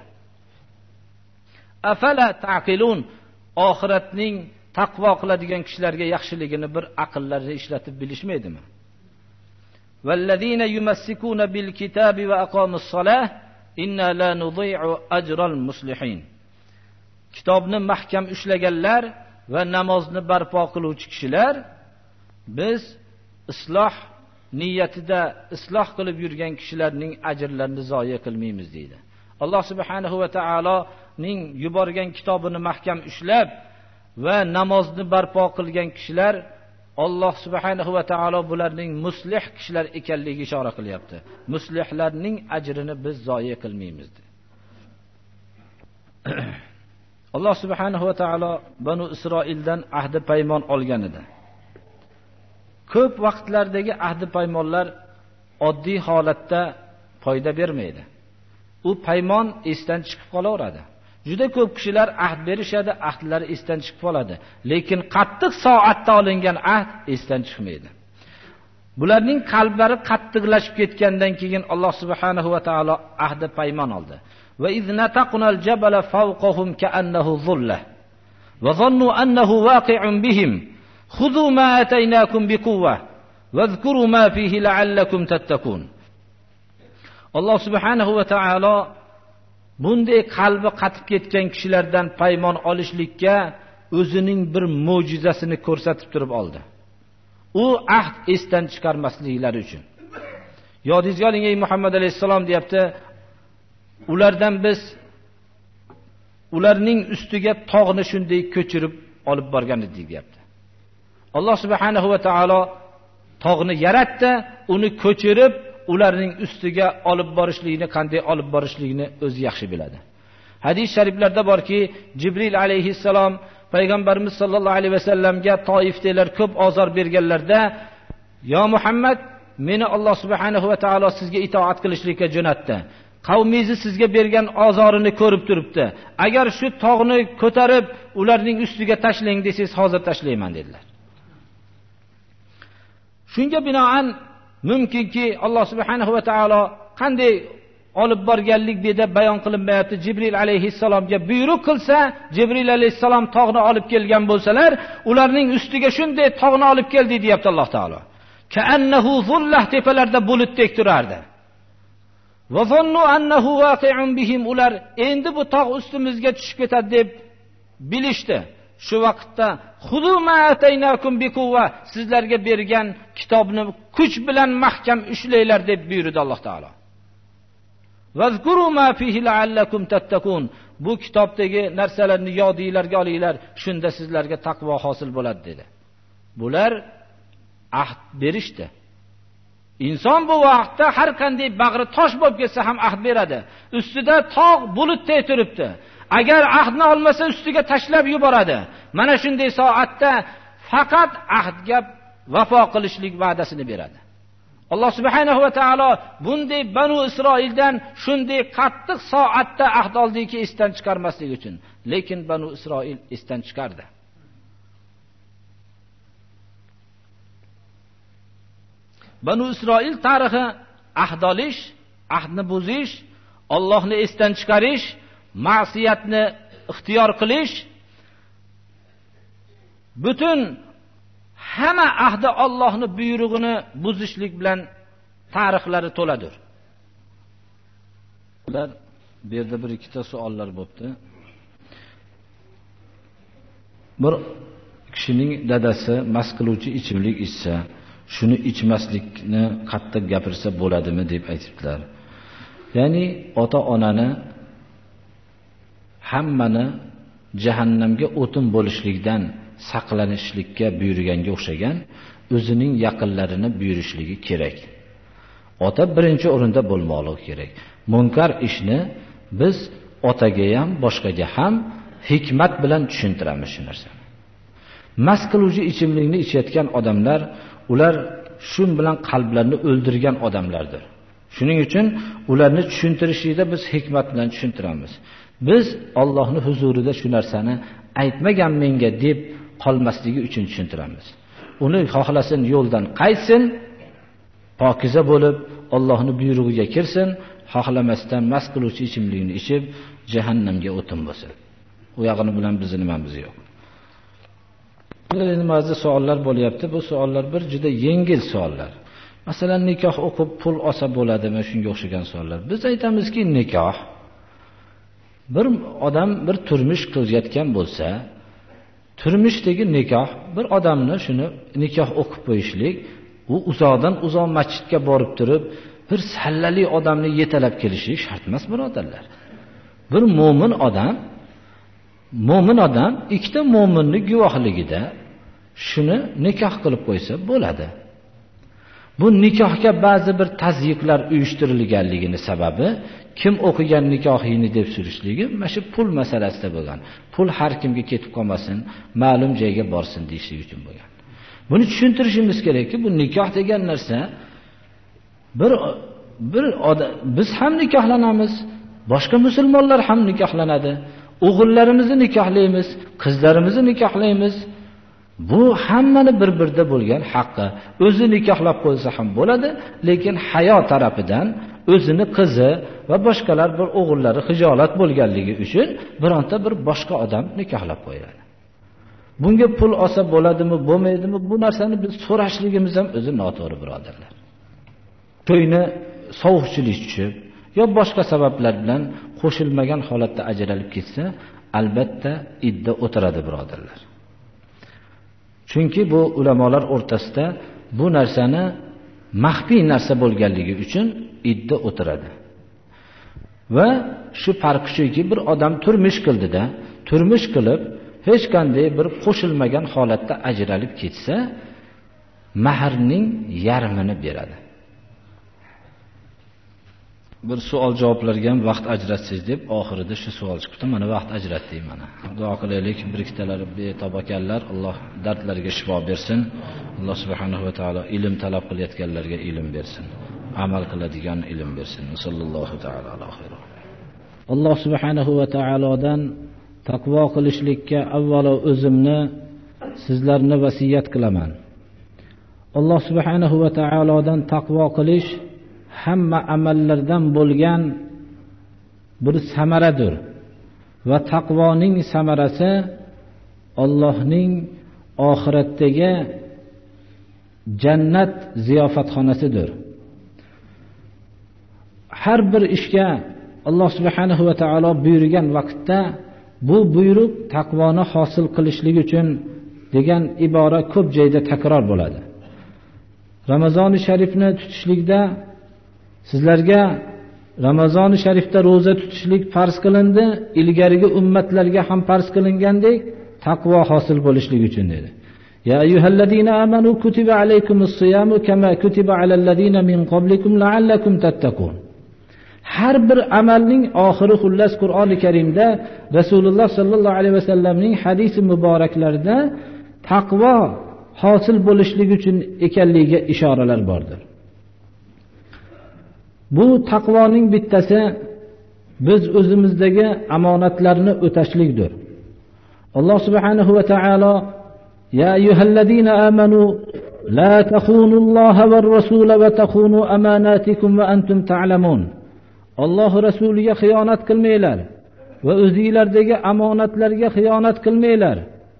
Afala taqilun. Oxiratning taqvo qiladigan kishilarga yaxshiligini bir aqllarni ishlatib bilishmaydimi? Vallazina yumassikuna bil kitabi va aqamus solah inna la nudhi'u ajral muslihin. Kitobni mahkam ushlaganlar va namozni barpo qiluvchi kishilar, biz isloh niyatida isloh qilib yurgan kishilarning ajrlarini zoya qilmaymiz deydi. Alloh subhanahu va taoloning yuborgan kitobini mahkam ushlab va namozni barpo qilgan kishilar, Alloh subhanahu va taolo bularning muslih kishilar ekanligiga ishora qilyapti. Muslihlarning ajrini biz zoya qilmaymiz dedi. Alloh subhanahu va taolo Banu Isroildan ahdi paymon olgan edi. Ko'p vaqtlardagi ahdi paymonlar oddiy holatda foyda bermaydi. U paymon esdan chiqib qolaveradi. Juda ko'p kishilar ahd berishadi, ahdlari esdan chiqib qoladi. Lekin qattiq soatda olingan ahd esdan chiqmaydi. Bularning qalblari qattiqlashib ketgandan keyin Alloh subhanahu va taolo ahdi paymon oldi. Va iznataqnal jabala fawqahum ka'annahu dhullah. Va dhannu annahu waqi'un bihim. Khudhu ma ataynakum biquwwa wadhkuru ma fihi la'allakum tattaqun. Alloh subhanahu va taolo bunday qalbi qatib ketgan kishilardan paymon olishlikka o'zining bir mo'jizasini ko'rsatib turib oldi. U ahd esdan chiqarmasliklari uchun. Yodingizga oling, ey Muhammad alayhisalom deyapti, ulardan biz ularning ustiga tog'ni shunday ko'chirib olib borgan edik deyapti. Alloh subhanahu va taolo tog'ni yaratdi, uni ko'chirib ularning ustiga olib borishligini, qanday olib borishligini o'zi yaxshi biladi. Hadis shariflarda borki, Jibril alayhissalom payg'ambarimiz sollallohu alayhi vasallamga Toifdagilar ko'p ozor berganlarda, "Ya Muhammad, meni Alloh subhanahu va taolo sizga itoat qilishlikka jo'natdi. Qavmingizni sizga bergan ozorini ko'rib turibdi. Agar shu tog'ni ko'tarib ularning ustiga tashlang desangiz, hozir tashlayman" dedilar. Shunga binoan mumkinki Alloh subhanahu va taolo qanday olib borganlik beda bayon qilinmayapti. Jibril alayhissalomga buyruq qilsa, Jibril alayhissalom tog'ni olib kelgan bo'lsalar, ularning ustiga shunday tog'ni olib keldi deyapti Alloh taolo. Ka'annahu zullah, tepalarda bulutdek turardi. Va zannu annahu waqi'un bihim, ular endi bu tog' ustimizga tushib ketadi deb bilishdi. Shu vaqtda xudu ma ataynakum biquwwa, sizlarga bergan kitobni kuch bilan mahkam ushlanglar deb buyurdi Alloh taolo. Vazkuru ma fihi la'allakum tattaqun, bu kitobdagi narsalarni yodinglarga olinglar, shunda sizlarga taqvo hosil bo'ladi dedi. Bular ahd berishdi. Inson bu vaqtda har qanday bag'ri tosh bo'lib ketsa ham ahd beradi. Ustida tog' bulutday turibdi. Agar ahdni olmasa ustiga tashlab yuboradi. Mana shunday soatda faqat ahdga vafo qilishlik va'dasini beradi. Alloh subhanahu va taolo bunday Banu Isroildan shunday qattiq soatda ahd oldiki esdan chiqarmaslik uchun. Lekin Banu Isroil esdan chiqardi. Banu Isroil tarixi ahd olish, ahdni buzish, Allohni esdan chiqarish, ma'siyatni ixtiyor qilish, butun hamma ahdi Allohning buyrug'ini buzishlik bilan tarixlari to'ladir. Ular bu yerda bir ikkita savollar bo'pti. bir kishining dadasi mast qiluvchi ichimlik ichsa, shuni ichmaslikni qattiq gapirsa bo'ladimi deb aytibdilar. Ya'ni ota-onani hammani jahannamga o'tin bo'lishlikdan saqlanishlikka buyurganga o'xshagan, o'zining yaqinlarini buyurishligi kerak. Ota birinchi o'rinda bo'lmoqligi kerak. Munkar ishni biz otaga ham, boshqaga ham hikmat bilan tushuntiramiz shu narsani. Mast qiluvchi ichimlikni ichayotgan odamlar, ular shu bilan qalblarini o'ldirgan odamlardir. Shuning uchun ularni tushuntirishda biz hikmat bilan tushuntiramiz. Biz Allohning huzurida shu narsani aytmagan menga deb qolmasligi uchun tushuntiramiz. Uni xohlasin yo'ldan qaytsin, pokiza bo'lib Allohning buyrug'iga kirsin, xohlamasdan mast qiluvchi ichimlikni ichib jahannamga o'tin bo'lsin. U yog'ini bilan bizning nimamiz yo'q. Endi ba'zi savollar bo'lyapti. Bu savollar bir juda yengil savollar. Masalan, nikoh o'qib pul olsa bo'ladimi? Shunga o'xshagan savollar. Biz aytamizki, nikoh bir odam bir turmush qilayotgan bo'lsa, turmushdagi nikoh bir odamni shuni nikoh o'qib qo'yishlik, u uzoqdan uzoq masjidga borib turib, bir sallali odamni yetalab kelishlik shart emas, birodarlar. Bir mo'min odam ikkita mo'minning guvohligida shuni nikoh qilib qo'ysa bo'ladi. Bu nikohga ba'zi bir tazyiqlar uyushtirilganligini sababi kim o'qigan nikohingni deb surishligi mana shu pul masalasida bo'lgan. Pul har kimga ketib qolmasin, ma'lum joyga borsin deyishlik uchun bo'lgan. Buni tushuntirishimiz kerakki, bu nikoh degan narsa biz ham nikohlanamiz, boshqa musulmonlar ham nikohlanadi. O'g'illarimizni nikohlaymiz, qizlarimizni nikohlaymiz. Bu hammani bir-birda bo'lgan haqqi. O'zi nikohlab qo'ysa ham bo'ladi, lekin hayo tarafidan o'zini qizi va boshqalar bir o'g'illari hijolat bo'lganligi uchun bironta bir boshqa odam nikohlab qo'yadi. Bunga pul olsa bo'ladimi, bo'lmaydimi? Bu narsani biz so'rashligimiz ham o'zi noto'g'ri, birodarlar. To'yni sovuqchilik tushib yo boshqa sabablar bilan qo'shilmagan holatda ajralib ketsa, albatta idda o'tiradi, birodarlar. Chunki bu ulamolar o'rtasida bu narsani maxfiy narsa bo'lganligi uchun idda o'tiradi. Va shu farq shuki, bir odam turmush qildida, turmush qilib hech qanday bir qo'shilmagan holatda ajralib ketsa, mahrning yarmini beradi. Bir savol javoblarga ham vaqt ajratsangiz deb oxirida shu savol chiqibdi. Mana vaqt ajratdik mana. Duo qilaylik, bir ikkitalari betob ekanlar. Alloh dardlariga shifo bersin. Alloh subhanahu va taolo ilm talab qilayotganlarga ilm bersin. Amal qiladigan ilm bersin. Sallallohu taala alayhi. Alloh subhanahu va taolodan taqvo qilishlikka avvalo o'zimni, sizlarni vasiyat qilaman. Alloh subhanahu va taolodan taqvo qilish hamma amallardan bo'lgan bir samaradir. Va taqvoning samarasi Allohning oxiratdagi jannat ziyofatxonasidir. Har bir ishga Alloh subhanahu va taolo buyurgan vaqtda bu buyruq taqvoni hosil qilishlik uchun degan ibora ko'p joyda takror bo'ladi. Ramazon sharifni tutishlikda sizlarga Ramazon sharifda roza tutishlik farz qilindi, ilgarigi ummatlarga ham farz qilingandek taqvo hosil bo'lishlik uchun dedi. Ya ayyuhallazina amanu kutiba alaykumus-siyamu kama kutiba alallazina min qablikum la'allakum tattaqun. Har bir amalning oxiri xullas Qur'oni Karimda Rasululloh sallallohu alayhi vasallamning hadisi muboraklarida taqvo hosil bo'lishlik uchun ekanligiga ishoralar bordir. Bu taqvoning bittasi biz o'zimizdagi amonatlarni o'tashlikdir. Alloh subhanahu va taolo ya ayyuhallazina amanu la takhunulloha var rasula va takhunu amanatikum va antum ta'lamun. Alloh rasuliga xiyonat qilmanglar va o'zingizlardagi amonatlarga xiyonat qilmanglar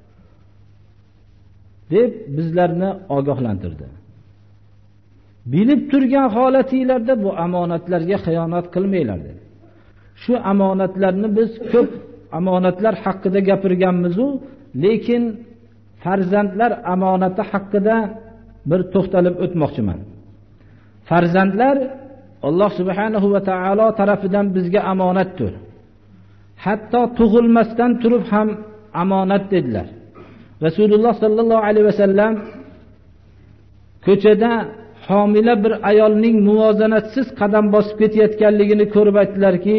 deb bizlarni ogohlantirdi. Bilib turgan holatinglarda bu amonatlarga xiyonat qilmanglar dedi. Shu amonatlarni biz ko'p amonatlar haqida gapirganmiz-u, lekin farzandlar amonati haqida bir to'xtalib o'tmoqchiman. Farzandlar Alloh subhanahu va taolo tarafidan bizga amonatdir. Hatto tug'ilmasdan turib ham amonat dedilar. Rasululloh sallallohu alayhi vasallam ko'chada homila bir ayolning muvozanatsiz qadam bosib ketayotganligini ko'rib aytdilarki,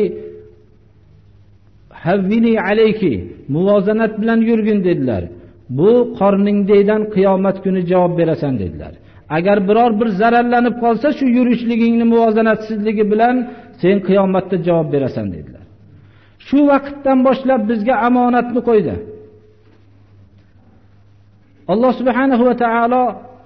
"Havvini alayki", muvozanat bilan yurgin dedilar. Bu qorningdan qiyomat kuni javob berasan dedilar. Agar biror bir zararlanib qolsa, shu yurishligingni muvozanatsizligi bilan sen qiyomatda javob berasan dedilar. Shu vaqtdan boshlab bizga amonatni qo'ydi. Alloh subhanahu va taolo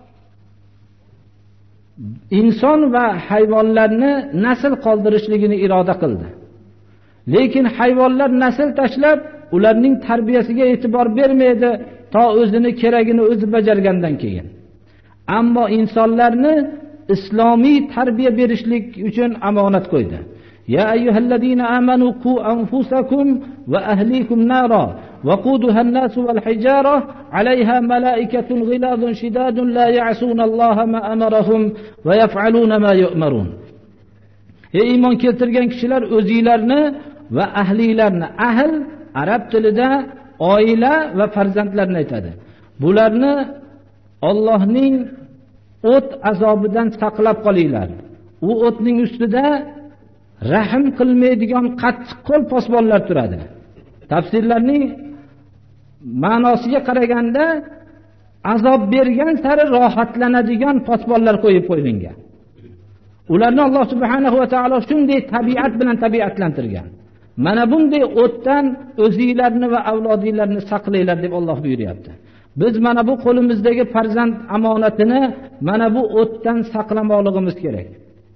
inson va hayvonlarni nasl qoldirishligini iroda qildi. Lekin hayvonlar nasl tashlab, ularning tarbiyasiga e'tibor bermaydi, to o'zini keragini o'zi bajargandan keyin. Ammo insonlarni islomiy tarbiya berishlik uchun amonat qo'ydi. Ya ayyuhallazina amanu qu anfusakum va ahlikum nara waquduha an-nas wal hijara 'alayha malaikatun ghilazun shidadun la ya'suna Alloha ma amarahum va yaf'aluna ma yu'marun. Ey iymon keltirgan kishilar, o'zingizlarni va ahlilarni, ahl arab tilida oila va farzandlarni aytadi. Bularni Allohning o't azobidan saqlab qolinglar. U o'tning ustida rahm qilmaydigan qattiq qo'l posbonlar turadi. Tafsirlarning ma'nosiga qaraganda azob bergan sari rohatlanadigan posbonlar qo'yib qo'yilgan. Ularni Alloh subhanahu va taolo shunday tabiat bilan tabiatlantirgan. Mana bunday o'tdan o'zingizlarni va avlodinglarni saqlanglar deb Alloh buyuryapti. Biz mana bu qo'limizdagi farzand amonatini mana bu o'tdan saqlamoqligimiz kerak.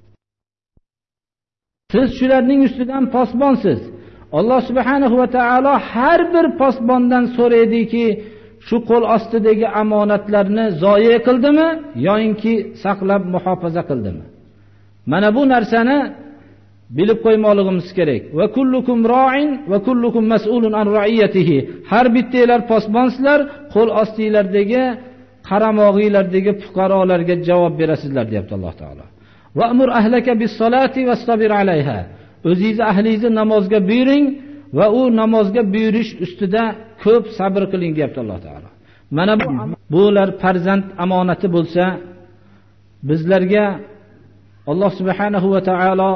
Siz shularning ustidan posbonsiz. Alloh subhanahu va taolo har bir posbondan so'raydiki, shu qo'l ostidagi amonatlarni zoya qildimi yoki saqlab muhofaza qildimi? Mana bu narsani bilib qo'ymoqligimiz kerak. Va kullukum ra'in va kullukum mas'ulun an ra'iyatihi. Har bittanglar posbonsizlar, qo'l ostinglardagi qaramog'inglardagi fuqarolarga javob berasizlar, deyapti Alloh taolo. Va'mur ahlaka bis-solati vastabir 'alayha. O'zingiz ahlingizni namozga buyuring va u namozga buyurish ustida ko'p sabr qiling, deyapti Alloh taolo. Mana bular farzand amonati bo'lsa, bizlarga Alloh subhanahu va taolo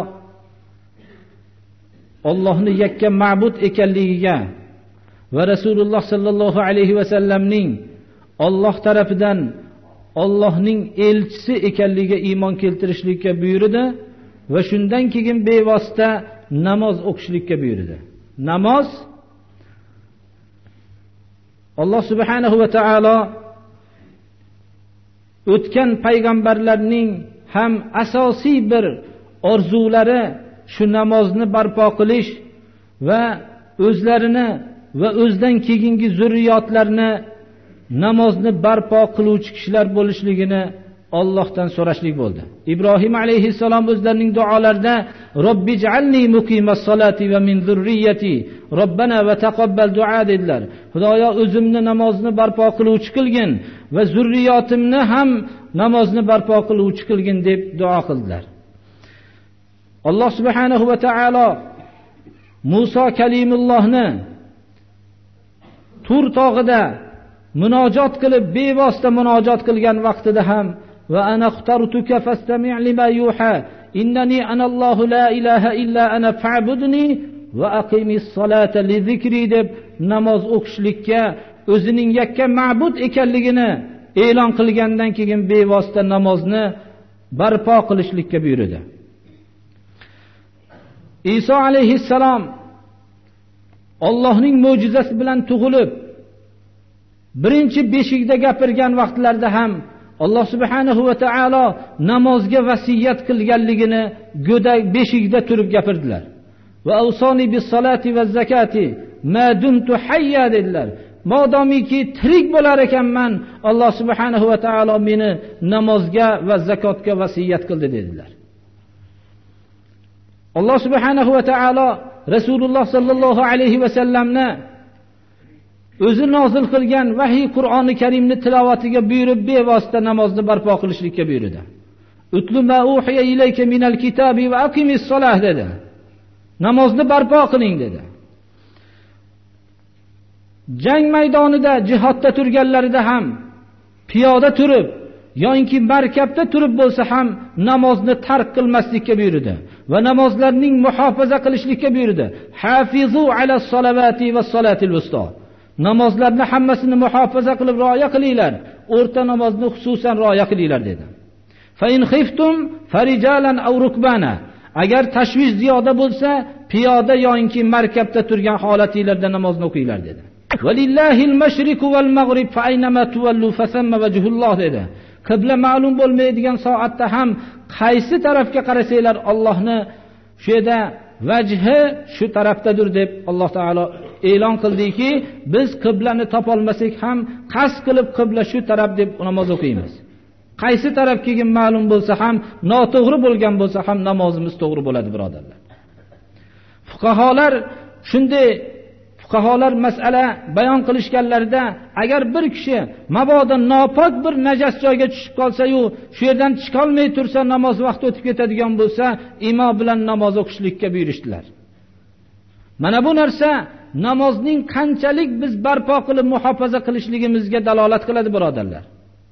Allohni yakka ma'bud ekanligiga va Rasululloh sallallohu alayhi va sallamning Alloh tarafidan Allohning elchisi ekanligiga iymon keltirishlikka buyurdi va shundan keyin bevosita namoz o'qishlikka buyurdi. Namoz Alloh subhanahu va taolo o'tgan payg'ambarlarning ham asosiy bir orzulari shu namozni barpo qilish va o'zlarini va o'zdan keyingi zurriyotlarni namozni barpo qiluvchi kishilar bo'lishligini Allohdan so'rashlik bo'ldi. Ibrohim alayhissalom o'zlarining duolarida Robbij'alni muqimas solati va min zurriyati Robbana va taqabbal duo dedilar. Xudoyo o'zimni namozni barpo qiluvchi qilgin va zurriyotimni ham namozni barpo qiluvchi qilgin deb duo qildilar. Alloh subhanahu va taolo Musa kalimullohni Tur tog'ida munojot qilib, bevosita munojot qilgan vaqtida ham va ana xtartuka fastami' lima yuha innani anallohu la ilaha illa ana fa'budni va aqimis solata li zikri deb namoz o'qishlikka o'zining yakka ma'bud ekanligini e'lon qilgandan keyin bevosita namozni barpo qilishlikka buyurdi. Iso alayhissalom Allohning mo'jizasi bilan tug'ilib birinchi beshikda gapirgan vaqtlarda ham Alloh subhanahu va taolo namozga vasiyat qilganligini go'dak beshikda turib gapirdilar. Va awsoni bis-solati va zakati ma dumtu hayya dedilar. Modomiki tirik bo'lar ekanman, Alloh subhanahu va taolo meni namozga va zakotga vasiyat qildi dedilar. Alloh subhanahu va taolo Rasululloh sallallohu alayhi va sallamni o'zi nozil qilgan vahiy Qur'oni Karimni tilovatiga buyurib bevosita namozni barpo qilishlikka buyurdi. Utlu ma uhiya ilayka minal kitabi va aqimis solah dedi. Namozni barpo qiling dedi. Jang maydonida, jihodda turganlarida ham piyoda turib yoki markabda turib bo'lsa ham namozni tark qilmaslikka buyurdi va namozlarning muhofaza qilishlikka buyurdi. Hafizu ala salavati va salatil wusta. Namozlarni hammasini muhofaza qilib rioya qilinglar. O'rta namozni xususan rioya qilinglar dedi. Fa in khiftum farijalan aw rukbana. Agar tashvish ziyoda bo'lsa, piyoda yoki markabda turgan holatingizda namozni o'qinglar dedi. Valillahil mashriqu val mag'rib fa aynama tuwallu fa thamma wajhulloh dedi. Qibla ma'lum bo'lmaydigan soatda ham qaysi tarafga qarasanglar Allohni shu yerda vajhi shu tarafdadir deb Alloh taolo e'lon qildiki, biz qiblani topolmasak ham qasd qilib qibla shu taraf deb namoz o'qiymiz. Qaysi taraf kelgan ma'lum bo'lsa ham, noto'g'ri bo'lgan bo'lsa ham namozimiz to'g'ri bo'ladi, birodarlar. Fuqaholar masala bayon qilishganlarida, agar bir kishi mabodo nopok bir najas joyga tushib qolsa-yu, shu yerdan chiqa olmay tursa, namoz vaqti o'tib ketadigan bo'lsa, imom bilan namoz o'qishlikka buyurishdilar. Mana bu narsa namozning qanchalik biz barpo qilib muhofaza qilishligimizga dalolat qiladi, birodarlar.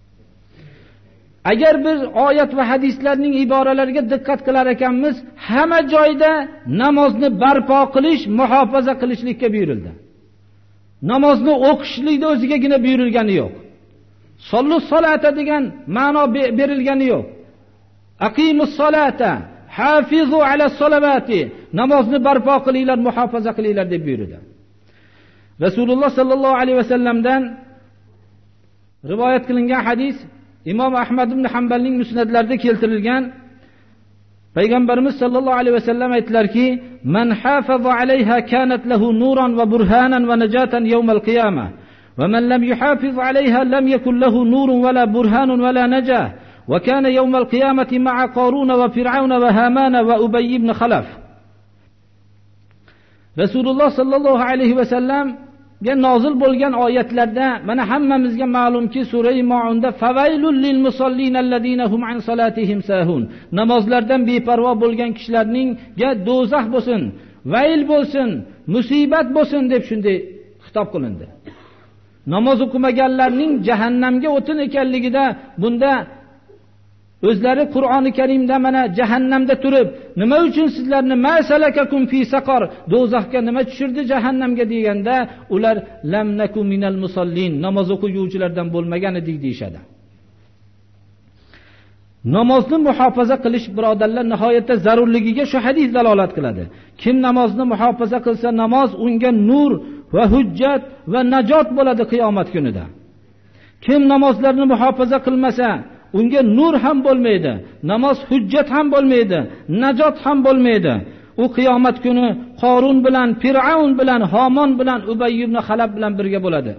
Agar biz oyat va hadislarning iboralariga diqqat qilar ekanmiz, hamma joyda namozni barpo qilish, muhofaza qilishlikka buyurildi. Namozni o'qishlikda o'zigagina buyurilgani yo'q. Sollu solata degan ma'no berilgani yo'q. Aqimus solata, hafizu ala solavati. Namozni barpo qilinglar, muhofaza qilinglar deb buyurdi. Rasululloh sallallohu alayhi vasallamdan rivoyat qilingan hadis Imom Ahmad ibn Hanbalning musnadlarida keltirilgan. Payg'ambarimiz sallallohu alayhi vasallam aytdilarki, "Man hafaza alayha kanat lahu nuran va burhanan va najatan yawmal qiyamah. Va man lam yuhafiz alayha lam yakul lahu nurun va la burhanun va la najah. Va kana yawmal qiyamati ma'a Qarun va Fir'aun va Haman va Ubay ibn Khalaf." Rasululloh sallallohu alayhi vasallam nozil bo'lgan oyatlarda mana hammamizga ma'lumki, sura Maunda favaylul lil musallin alladina hum an salatihim sahun. Namozlardan beparvo bo'lgan kishilarningga do'zax bo'lsin, vayl bo'lsin, musibat bo'lsin deb shunday xitob qilindi. Namoz o'qimaganlarning jahannamga o'tin ekanligida bunda o'zlari Qur'oni Karimda mana jahannamda turib, nima uchun sizlarni masalakakum fi saqar, do'zaxga nima tushirdi jahannamga deganda, ular lam nakum minal musallin, namoz o'quvchilardan bo'lmagan edik deyshadi. Namozni muhofaza qilish, birodarlar, nihoyatda zarurligiga shu hadis dalolat qiladi. Kim namozni muhofaza qilsa, namoz unga nur va hujjat va najot bo'ladi qiyomat kunida. Kim namozlarni muhofaza qilmasa, unga nur ham bo'lmaydi, namoz hujjat ham bo'lmaydi, najot ham bo'lmaydi. U qiyomat kuni Qorun bilan, Fir'aun bilan, Haman bilan, Ubay ibn Khalaf bilan birga bo'ladi.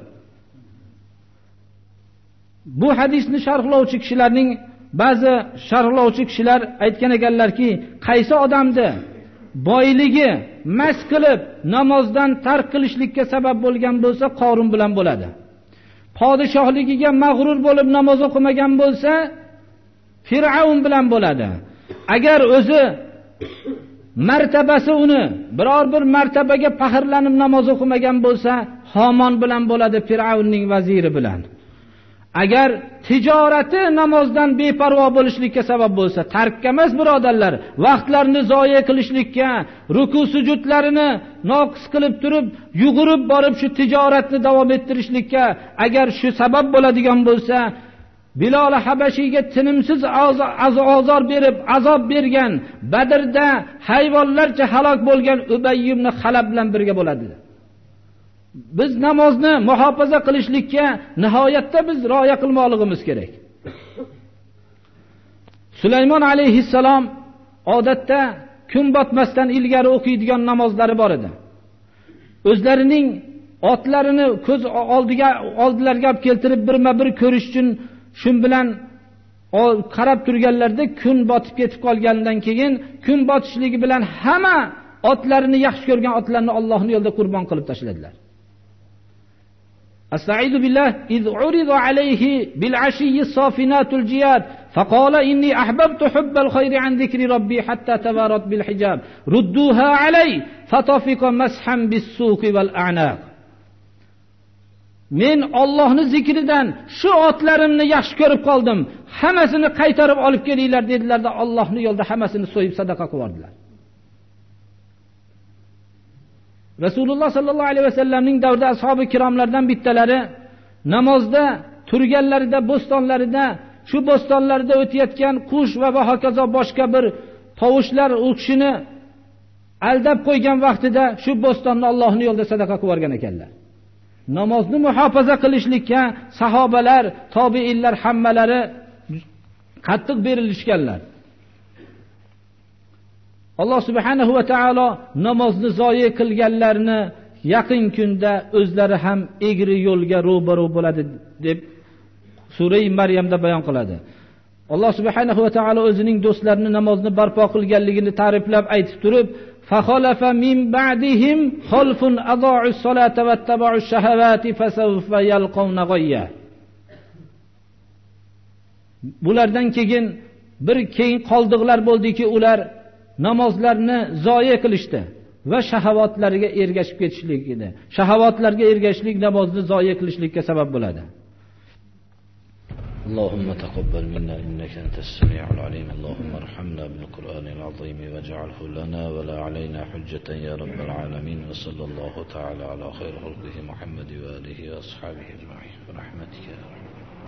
Bu hadisni sharhlovchi kishilarning ba'zi sharhlovchi kishilar aytgan ekanlarki, qaysi odamni boyligi mas qilib namozdan tark qilishlikka sabab bo'lgan bo'lsa, Qorun bilan bo'ladi. Podshohligiga mag'rur bo'lib namoz o'qimagan bo'lsa, Fir'aun bilan bo'ladi. Agar o'zi martabasi uni biror bir martabaga faxrlanib namoz o'qimagan bo'lsa, Haman bilan bo'ladi, Fir'aunning vaziri bilan. Agar tijorati namozdan beparvo bo'lishlikka sabab bo'lsa, tarkka emas, birodarlar, vaqtlarini zoya qilishlikka, ruku sujudlarini noqis qilib turib, yugurib borib shu tijoratni davom ettirishlikka agar shu sabab bo'ladigan bo'lsa, Bilol Habashiyga tinimsiz azor berib, azob bergan, Badrda hayvonlarcha halok bo'lgan Ubay ibn Khalaf bilan birga bo'ladi. Biz namozni muhofaza qilishlikka nihoyatda biz rioya qilmoqligimiz kerak. Sulaymon alayhissalom odatda kun botmasdan ilgari o'qiydigan namozlari bor edi. O'zlarining otlarini ko'z oldilariga olib keltirib birma-bir ko'rish uchun shun bilan qarab turganlarda kun botib ketib qolgandan keyin kun botishligi bilan hamma otlarini yaxshi ko'rgan otlarni Allohning yo'lida qurbon qilib tashladilar. استعيذ بالله اذ عرض عليه بالعشي الصافنات الجياد فقال اني احببت حب الخير عن ذكر ربي حتى توارت بالحجاب ردوها علي فطفق مسحا بالسوق والاعناق. Men Allohning zikridan shu otlarimni yaxshi ko'rib qoldim. Hammasini qaytarib olib kelinglar dedilar-da, Allohning yo'lida hammasini so'yib sadaqa qildilar. Rasululloh sallallohu alayhi vasallamning davrida ashabi kiromlardan bittalari namozda turganlarida, bo'stonlarida, shu bo'stonlarda o'tayotgan qush va hokazo boshqa bir tovushlar u kishini aldab qo'ygan vaqtida shu bo'stonni Allohning yo'lida sadaqa qilib yuborgan ekanlar. Namozni muhofaza qilishlikka sahobalar, tobiinlar hammalari qattiq berilishganlar. Alloh subhanahu va taolo namozni zoyi qilganlarni yaqin kunda o'zlari ham egri yo'lga ro'baro bo'ladi deb sura-i Maryamda bayon qiladi. Alloh subhanahu va taolo o'zining do'stlarini namozni barpo qilganligini ta'riflab aytib turib, فَخَلَفَ مِنْ بَعْدِهِمْ خَلْفٌ أَضَاعُوا الصَّلَاةَ وَاتَّبَعُوا الشَّهَوَاتِ فَسَوْفَ يَلْقَوْنَ غَيًّا. Bulardan keyin keyin qoldiqlar bo'ldiki, ular namozlarni zoya qilishdi va shahovatlariga ergashib ketishlik edi. Shahovatlarga ergashishlik namozni zoya qilishlikka sabab bo'ladi. اللهم تقبل منا إنك أنت السميع العليم. اللهم ارحمنا بالقرآن العظيم واجعله لنا ولا علينا حجة يا رب العالمين. وصلى الله تعالى على خير خلقه محمد وآله وأصحابه أجمعين برحمتك يا رب.